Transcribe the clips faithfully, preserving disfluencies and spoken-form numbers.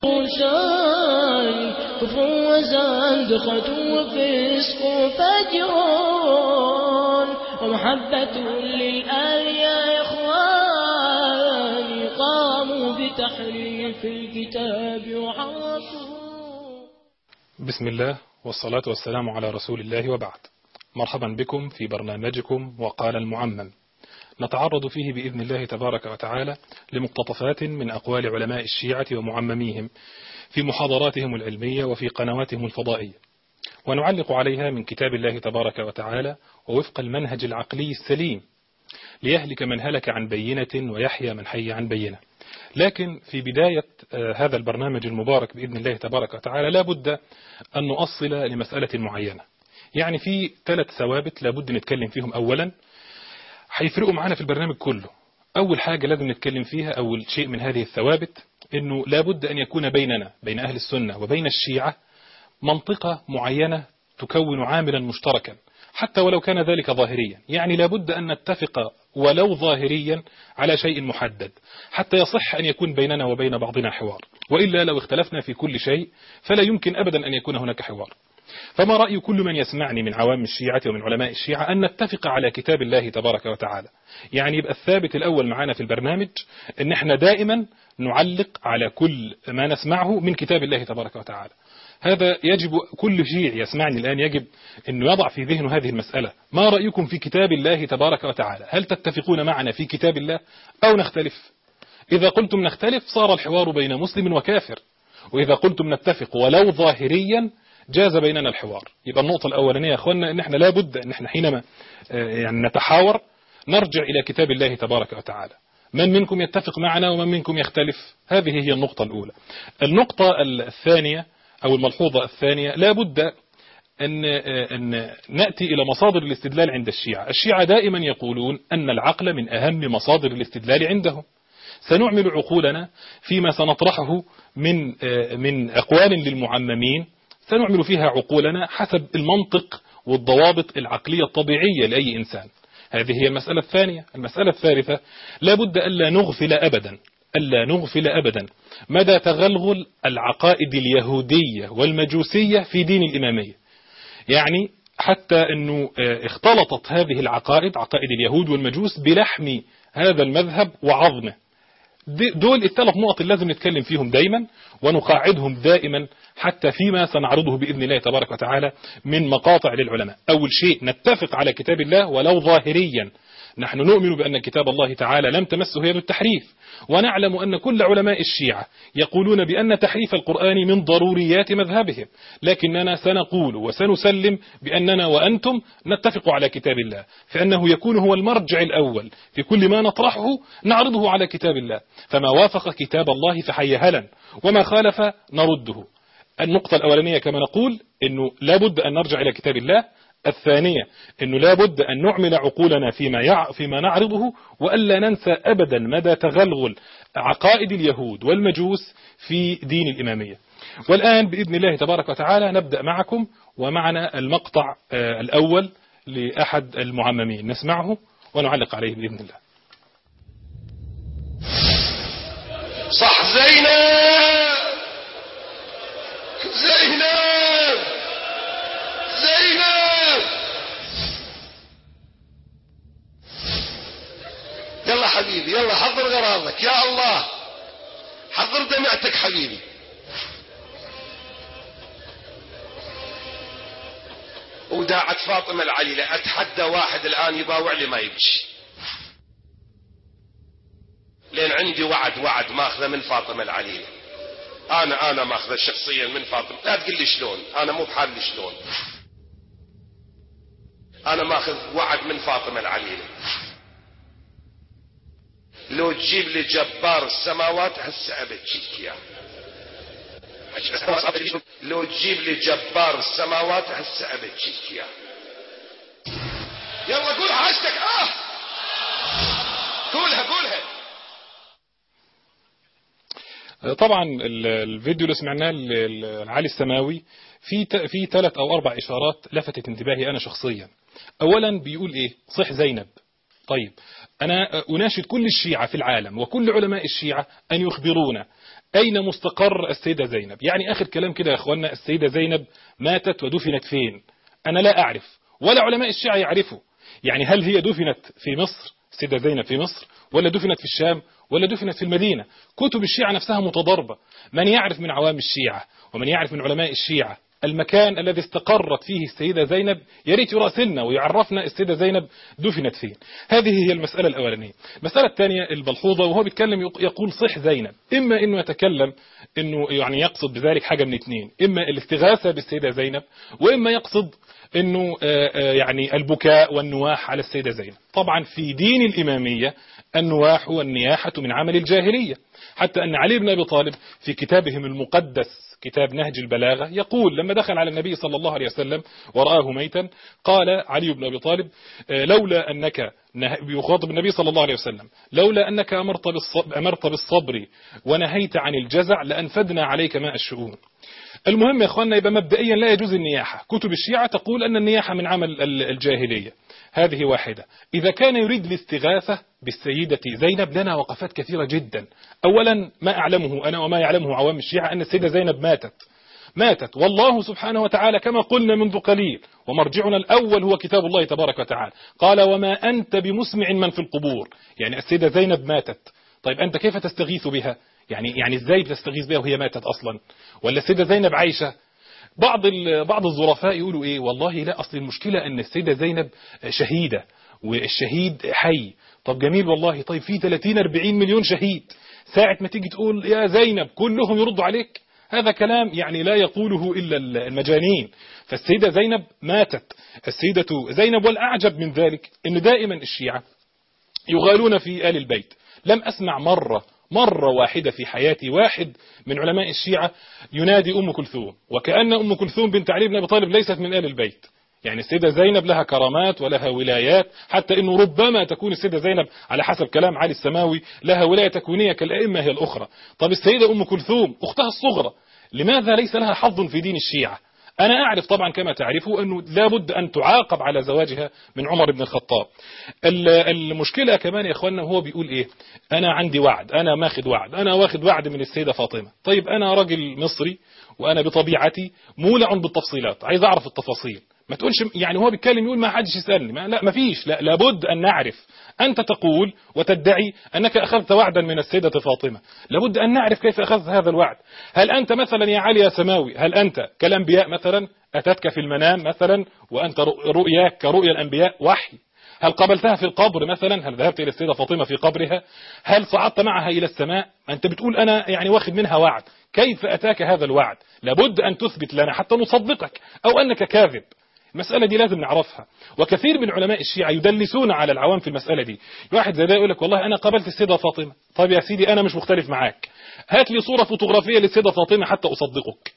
موسى كفر وزندقة وفسق وفجرون ومحبة للآل يا إخواني قاموا بتحريف الكتاب وحرفوه. بسم الله والصلاة والسلام على رسول الله وبعد. مرحبا بكم في برنامجكم وقال المعمم، نتعرض فيه بإذن الله تبارك وتعالى لمقتطفات من أقوال علماء الشيعة ومعمميهم في محاضراتهم العلمية وفي قنواتهم الفضائية، ونعلق عليها من كتاب الله تبارك وتعالى ووفق المنهج العقلي السليم، ليهلك من هلك عن بينة ويحيى من حي عن بينة. لكن في بداية هذا البرنامج المبارك بإذن الله تبارك وتعالى لا بد أن نؤصل لمسألة معينة، يعني في ثلاث ثوابت لا بد نتكلم فيهم. أولا هيفرقوا معنا في البرنامج كله. أول حاجة لازم نتكلم فيها، أول شيء من هذه الثوابت، أنه لا بد أن يكون بيننا بين أهل السنة وبين الشيعة منطقة معينة تكون عاملا مشتركا، حتى ولو كان ذلك ظاهريا. يعني لا بد أن نتفق ولو ظاهريا على شيء محدد حتى يصح أن يكون بيننا وبين بعضنا حوار، وإلا لو اختلفنا في كل شيء فلا يمكن أبدا أن يكون هناك حوار. فما رأي كل من يسمعني من عوام الشيعة ومن علماء الشيعة أن نتفق على كتاب الله تبارك وتعالى؟ يعني يبقى الثابت الأول معنا في البرنامج أن احنا دائما نعلق على كل ما نسمعه من كتاب الله تبارك وتعالى. هذا يجب كل شيعي يسمعني الآن يجب أنه يضع في ذهنه هذه المسألة. ما رأيكم في كتاب الله تبارك وتعالى؟ هل تتفقون معنا في كتاب الله أو نختلف؟ إذا قلتم نختلف صار الحوار بين مسلم وكافر، وإذا قلتم نتفق ولو ظاهريا جاز بيننا الحوار. يبقى النقطة الأولانية يا أخوانا أن احنا لابد أن احنا حينما يعني نتحاور نرجع إلى كتاب الله تبارك وتعالى. من منكم يتفق معنا ومن منكم يختلف؟ هذه هي النقطة الأولى. النقطة الثانية أو الملحوظة الثانية، لابد أن أن نأتي إلى مصادر الاستدلال عند الشيعة. الشيعة دائما يقولون أن العقل من أهم مصادر الاستدلال عندهم. سنعمل عقولنا فيما سنطرحه من من أقوال للمعممين، سنعمل فيها عقولنا حسب المنطق والضوابط العقلية الطبيعية لأي إنسان. هذه هي المسألة الثانية. المسألة الثالثة، لابد ألا نغفل أبدا ألا نغفل أبدا مدى تغلغل العقائد اليهودية والمجوسية في دين الإمامية. يعني حتى أنه اختلطت هذه العقائد، عقائد اليهود والمجوس، بلحم هذا المذهب وعظمه. دول الثلاث نقط اللي لازم نتكلم فيهم دايما ونقاعدهم دائما حتى فيما سنعرضه بإذن الله تبارك وتعالى من مقاطع للعلماء. أول شيء نتفق على كتاب الله ولو ظاهريا. نحن نؤمن بأن كتاب الله تعالى لم تمسه يد التحريف، ونعلم أن كل علماء الشيعة يقولون بأن تحريف القرآن من ضروريات مذهبهم، لكننا سنقول وسنسلم بأننا وأنتم نتفق على كتاب الله، فأنه يكون هو المرجع الأول في كل ما نطرحه، نعرضه على كتاب الله، فما وافق كتاب الله فحي هلا، وما خالف نرده. النقطة الأولانية كما نقول أنه لابد أن نرجع إلى كتاب الله. الثانية أنه لابد أن نعمل عقولنا فيما يع... فيما نعرضه، وألا ننسى أبدا مدى تغلغل عقائد اليهود والمجوس في دين الإمامية. والآن بإذن الله تبارك وتعالى نبدأ معكم ومعنا المقطع الأول لأحد المعممين، نسمعه ونعلق عليه بإذن الله. صح زينب زينب زينب يلا حبيبي، يلا حضر غراضك، يا الله حضر دمعتك حبيبي. وداعت فاطمة العليلة، اتحدى واحد الآن يباوع لي ما يمشي، لين عندي وعد وعد ماخذه من فاطمة العليلة. انا انا ماخذه شخصيا من فاطمة، لا تقول لي شلون، انا مو بحالي شلون، انا ماخذ وعد من فاطمة العليلة. لو تجيب لي جبار السماوات هسه ابكيك يا، لو تجيب لي جبار السماوات هسه ابكيك يا. يلا قولها عشتك، اه قولها قولها. طبعا الفيديو اللي سمعناه لعلي السماوي في في ثلاث او اربع اشارات لفتت انتباهي انا شخصيا. اولا بيقول ايه؟ صح زينب. طيب أنا أناشد كل الشيعة في العالم وكل علماء الشيعة أن يخبرونا أين مستقر السيدة زينب؟ يعني آخر كلام كده يا أخوانا، السيدة زينب ماتت ودفنت فين؟ أنا لا أعرف ولا علماء الشيعة يعرفوا. يعني هل هي دفنت في مصر، السيدة زينب في مصر، ولا دفنت في الشام، ولا دفنت في المدينة؟ كتب الشيعة نفسها متضاربة. من يعرف من عوام الشيعة ومن يعرف من علماء الشيعة المكان الذي استقرت فيه السيدة زينب يريد يراسلنا ويعرفنا السيدة زينب دفنت فين. هذه هي المسألة الأولانية. المسألة الثانية الملحوظة، وهو بيتكلم يقول صح زينب، إما إنه يتكلم إنه يعني يقصد بذلك حاجة من اثنين، إما الاستغاثة بالسيدة زينب، وإما يقصد إنه يعني البكاء والنواح على السيدة زينب. طبعا في دين الإمامية النواح والنياحة من عمل الجاهلية، حتى أن علي بن أبي طالب في كتابهم المقدس كتاب نهج البلاغة يقول لما دخل على النبي صلى الله عليه وسلم ورآه ميتا قال علي بن أبي طالب لولا أنك، يخاطب النبي صلى الله عليه وسلم، لولا أنك أمرت بالصبر, أمرت بالصبر ونهيت عن الجزع لأنفدنا عليك ماء الشؤون. المهم يا أخواننا، يبقى مبدئيا لا يجوز النياحة. كتب الشيعة تقول أن النياحة من عمل الجاهلية، هذه واحدة. إذا كان يريد الاستغاثة بالسيدة زينب لنا وقفات كثيرة جدا. أولا ما أعلمه أنا وما يعلمه عوام الشيعة أن السيدة زينب ماتت ماتت والله سبحانه وتعالى كما قلنا منذ قليل، ومرجعنا الأول هو كتاب الله تبارك وتعالى، قال وما أنت بمسمع من في القبور. يعني السيدة زينب ماتت، طيب أنت كيف تستغيث بها؟ يعني يعني إزاي بتستغيث بها وهي ماتت أصلا؟ ولا السيدة زينب عايشة؟ بعض بعض الظرفاء يقولوا إيه، والله لا، أصل المشكلة أن السيدة زينب شهيدة والشهيد حي. طب جميل والله، طيب في ثلاثين أربعين مليون شهيد، ساعة ما تيجي تقول يا زينب كلهم يردوا عليك؟ هذا كلام يعني لا يقوله إلا المجانين. فالسيدة زينب ماتت، السيدة زينب. والأعجب من ذلك أن دائما الشيعة يغالون في آل البيت. لم أسمع مرة مرة واحدة في حياتي واحد من علماء الشيعة ينادي أم كلثوم، وكأن أم كلثوم بنت علي بن أبي طالب ليست من آل البيت. يعني السيدة زينب لها كرامات ولها ولايات، حتى أنه ربما تكون السيدة زينب على حسب كلام علي السماوي لها ولاية تكوينية كالأئمة هي الأخرى. طب السيدة أم كلثوم أختها الصغرى لماذا ليس لها حظ في دين الشيعة؟ أنا أعرف طبعا كما تعرفوا أنه لابد أن تعاقب على زواجها من عمر بن الخطاب. المشكلة كمان يا أخوانا، هو بيقول إيه، أنا عندي وعد، أنا ماخد وعد، أنا واخد وعد من السيدة فاطمة. طيب أنا راجل مصري وأنا بطبيعتي مولع بالتفصيلات، عايز أعرف التفاصيل. ما تقولش يعني هو بيتكلم يقول ما حدش يسألني، ما لا ما فيش، لا لابد أن نعرف. أنت تقول وتدعي أنك أخذت وعدا من السيدة فاطمة، لابد أن نعرف كيف أخذت هذا الوعد. هل أنت مثلا يا علي يا سماوي، هل أنت كالأنبياء مثلا أتتك في المنام مثلا وأنت رؤياك كرؤيا الأنبياء وحي؟ هل قابلتها في القبر مثلا؟ هل ذهبت إلى السيدة فاطمة في قبرها؟ هل صعدت معها إلى السماء؟ أنت بتقول أنا يعني واخد منها وعد، كيف أتاك هذا الوعد؟ لابد أن تثبت لنا حتى نصدقك أو أنك كاذب. المسألة دي لازم نعرفها. وكثير من علماء الشيعة يدلسون على العوام في المسألة دي. واحد زي ده يقول لك والله أنا قابلت السيدة فاطمة. طيب يا سيدي أنا مش مختلف معاك، هات لي صورة فوتوغرافية للسيدة فاطمة حتى أصدقك.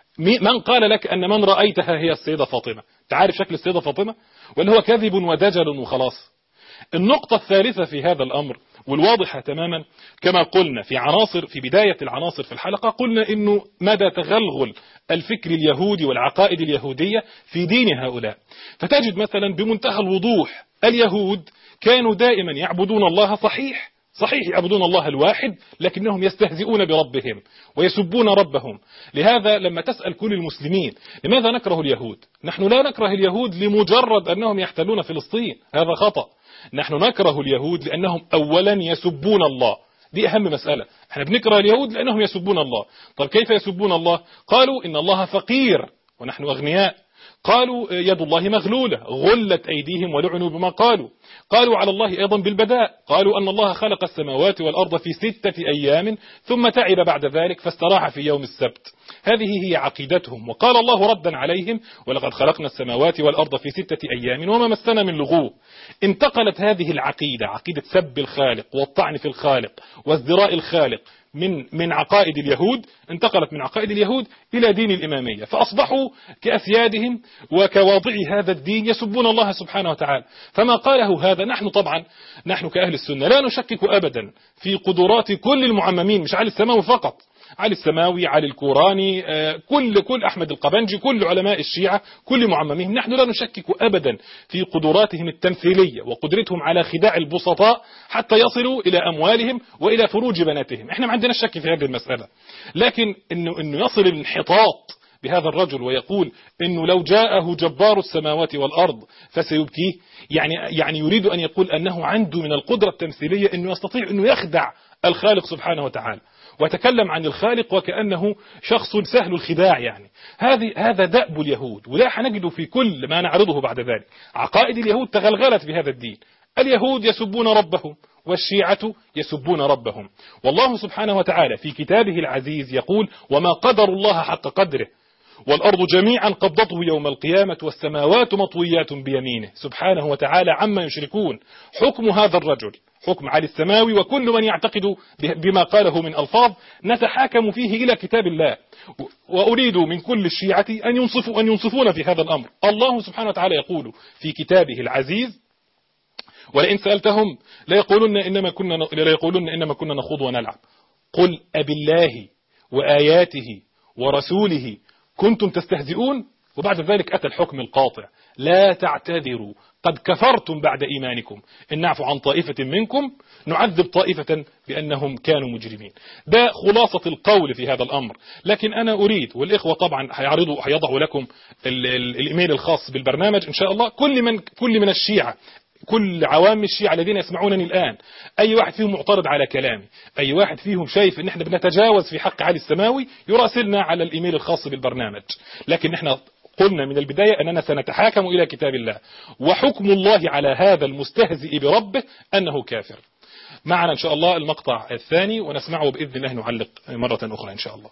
من قال لك أن من رأيتها هي السيدة فاطمة؟ تعرف شكل السيدة فاطمة؟ ولا هو كذب ودجل وخلاص؟ النقطة الثالثة في هذا الأمر والواضحة تماما، كما قلنا في عناصر في بداية العناصر في الحلقة، قلنا إنه مدى تغلغل الفكر اليهودي والعقائد اليهودية في دين هؤلاء. فتجد مثلا بمنتهى الوضوح اليهود كانوا دائما يعبدون الله، صحيح صحيح يعبدون الله الواحد، لكنهم يستهزئون بربهم ويسبون ربهم. لهذا لما تسأل كل المسلمين لماذا نكره اليهود، نحن لا نكره اليهود لمجرد أنهم يحتلون فلسطين، هذا خطأ. نحن نكره اليهود لأنهم أولا يسبون الله، دي أهم مسألة. احنا بنكره اليهود لأنهم يسبون الله. طب كيف يسبون الله؟ قالوا إن الله فقير ونحن أغنياء. قالوا يد الله مغلولة، غلت أيديهم ولعنوا بما قالوا. قالوا على الله أيضا بالبداء، قالوا أن الله خلق السماوات والأرض في ستة أيام ثم تعب بعد ذلك فاستراح في يوم السبت. هذه هي عقيدتهم. وقال الله ردا عليهم ولقد خلقنا السماوات والأرض في ستة أيام وما مسنا من لغوب. انتقلت هذه العقيدة، عقيدة سب الخالق والطعن في الخالق وازدراء الخالق، من من عقائد اليهود، انتقلت من عقائد اليهود إلى دين الإمامية، فأصبحوا كأسيادهم وكواضعي هذا الدين يسبون الله سبحانه وتعالى. فما قاله هذا، نحن طبعا نحن كأهل السنة لا نشكك أبدا في قدرات كل المعممين، مش علي السماوي فقط. علي السماوي، علي الكوراني، كل كل أحمد القبنجي، كل علماء الشيعة، كل معممهم، نحن لا نشكك أبدا في قدراتهم التمثيلية وقدرتهم على خداع البسطاء حتى يصلوا إلى أموالهم وإلى فروج بناتهم. احنا ما عندنا شك في هذه المسألة، لكن إنه إنه يصل الانحطاط بهذا الرجل ويقول إنه لو جاءه جبار السماوات والأرض فسيبكيه، يعني يعني يريد أن يقول أنه عنده من القدرة التمثيلية أنه يستطيع أنه يخدع الخالق سبحانه وتعالى، وتكلم عن الخالق وكأنه شخص سهل الخداع. يعني هذه هذا دأب اليهود، ولا حنجد في كل ما نعرضه بعد ذلك. عقائد اليهود تغلغلت بهذا الدين، اليهود يسبون ربهم والشيعة يسبون ربهم. والله سبحانه وتعالى في كتابه العزيز يقول: وما قدر الله حق قدره والأرض جميعا قبضته يوم القيامة والسماوات مطويات بيمينه سبحانه وتعالى عما يشركون. حكم هذا الرجل حكم علي السماوي وكل من يعتقد بما قاله من ألفاظ نتحاكم فيه إلى كتاب الله. وأريد من كل الشيعة أن ينصفوا أن ينصفون في هذا الأمر. الله سبحانه وتعالى يقول في كتابه العزيز: ولئن سألتهم ليقولن إنما كنا ليقولن إنما كنا نخوض ونلعب قل أبالله وآياته ورسوله كنتم تستهزئون. وبعد ذلك أتى الحكم القاطع: لا تعتذروا قد كفرتم بعد إيمانكم إن نعفو عن طائفة منكم نعذب طائفة بأنهم كانوا مجرمين. ده خلاصة القول في هذا الأمر. لكن أنا أريد، والإخوة طبعا هيعرضوا هيضعوا لكم ال ال الإيميل الخاص بالبرنامج إن شاء الله، كل من كل من الشيعة، كل عوام الشيعة الذين يسمعونني الآن، أي واحد فيهم معترض على كلامي، أي واحد فيهم شايف إن احنا بنتجاوز في حق علي السماوي، يراسلنا على الإيميل الخاص بالبرنامج. لكن احنا قلنا من البداية أننا سنتحاكم إلى كتاب الله، وحكم الله على هذا المستهزئ بربه أنه كافر. معنا إن شاء الله المقطع الثاني ونسمعه بإذن الله، نعلق مرة أخرى إن شاء الله.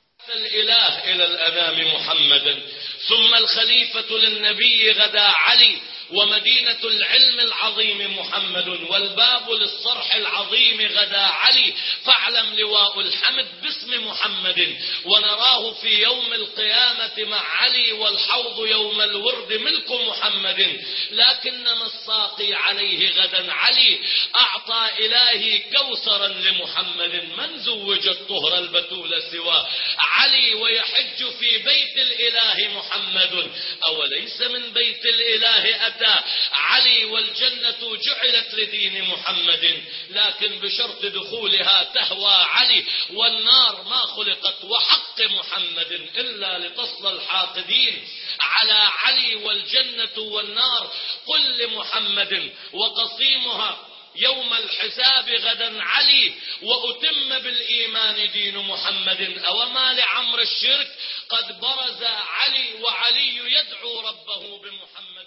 الإله إلى الأنام محمدا، ثم الخليفة للنبي غدا علي، ومدينة العلم العظيم محمد، والباب للصرح العظيم غدا علي. فاعلم لواء الحمد باسم محمد، ونراه في يوم القيامة مع علي، والحوض يوم الورد ملك محمد. لكنما الساقي عليه غدا علي، أعطى إلهي كوثرا لمحمد. من زوج الطهر البتول سوى علي، ويحج في بيت الإله محمد. أوليس من بيت الإله أتى علي، والجنة جعلت لدين محمد. لكن بشرط دخولها تهوى علي، والنار ما خلقت وحق محمد إلا لتصل الحاقدين على علي. والجنة والنار قل لمحمد، وقصيمها يوم الحساب غدا علي، وأتم بالإيمان دين محمد. أوما لعمر الشرك قد برز علي، وعلي يدعو ربه بمحمد.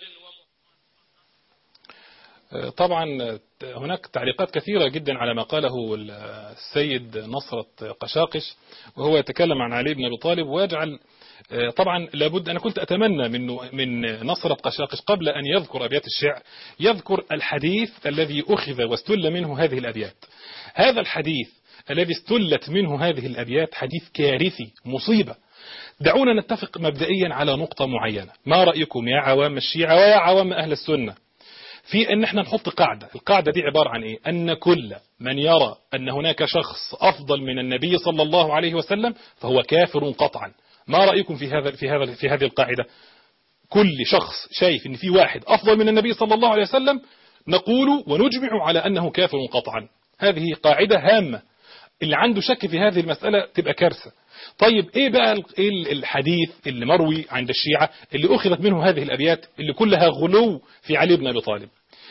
طبعا هناك تعليقات كثيرة جدا على ما قاله السيد نصرة قشاقش، وهو يتكلم عن علي بن أبي طالب ويجعل طبعا لابد. أنا كنت أتمنى منه من نصرة قشاقش قبل أن يذكر أبيات الشعر يذكر الحديث الذي أخذ واستل منه هذه الأبيات. هذا الحديث الذي استلت منه هذه الأبيات حديث كارثي مصيبة. دعونا نتفق مبدئيا على نقطة معينة. ما رأيكم يا عوام الشيعة ويا عوام أهل السنة في أن احنا نحط قاعدة؟ القاعدة دي عبارة عن إيه؟ أن كل من يرى أن هناك شخص أفضل من النبي صلى الله عليه وسلم فهو كافر قطعا. ما رأيكم في هذا في هذا في هذه القاعدة؟ كل شخص شايف أن في واحد أفضل من النبي صلى الله عليه وسلم نقول ونجمع على أنه كافر قطعا. هذه قاعدة هامة، اللي عنده شك في هذه المسألة تبقى كارثة. طيب ايه بقى الحديث اللي مروي عند الشيعة اللي أخذت منه هذه الأبيات اللي كلها غلو في علي بن أبي طالب؟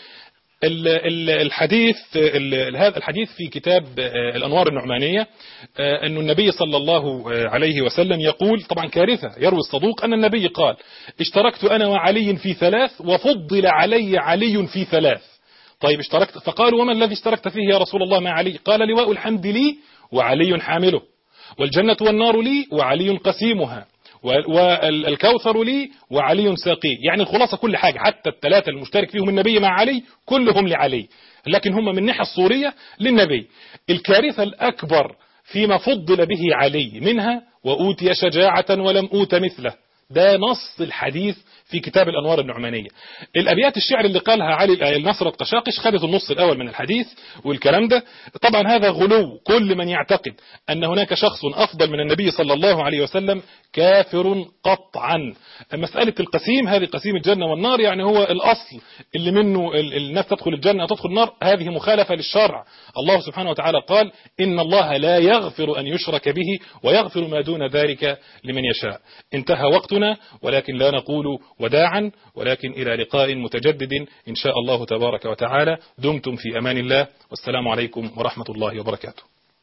الحديث هذا الحديث في كتاب الأنوار النعمانية، أن النبي صلى الله عليه وسلم يقول، طبعا كارثة، يروي الصدوق أن النبي قال: اشتركت أنا وعلي في ثلاث وفضل علي علي في ثلاث. طيب اشتركت، فقالوا: وما الذي اشتركت فيه يا رسول الله مع علي؟ قال: لواء الحمد لي وعلي حامله، والجنة والنار لي وعلي قسيمها، والكوثر لي وعلي ساقيه. يعني الخلاصة كل حاجة، حتى الثلاثة المشترك فيهم النبي مع علي كلهم لعلي، لكن هم من الناحية الصورية للنبي. الكارثة الأكبر فيما فضل به علي منها: وأوتي شجاعة ولم أوت مثله. ده نص الحديث في كتاب الأنوار النعمانية. الأبيات الشعر اللي قالها علي النصر القشاقش خدت النص الأول من الحديث والكلام ده. طبعا هذا غلو، كل من يعتقد أن هناك شخص أفضل من النبي صلى الله عليه وسلم كافر قطعا. مسألة القسيم، هذه قسيم الجنة والنار، يعني هو الأصل اللي منه الناس تدخل الجنة وتدخل النار، هذه مخالفة للشرع. الله سبحانه وتعالى قال إن الله لا يغفر أن يشرك به ويغفر ما دون ذلك لمن يشاء. انتهى وقتنا، ولكن لا نقول وداعا، ولكن إلى لقاء متجدد إن شاء الله تبارك وتعالى. دمتم في أمان الله، والسلام عليكم ورحمة الله وبركاته.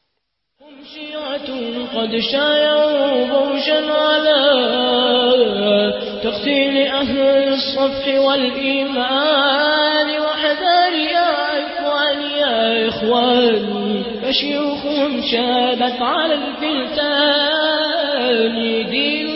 قد شايعوا بوشا على تقتيل أهل الصف والإيمان، وحذار يا إخوان يا إخوان فشيوخهم شابت على البلدان. دين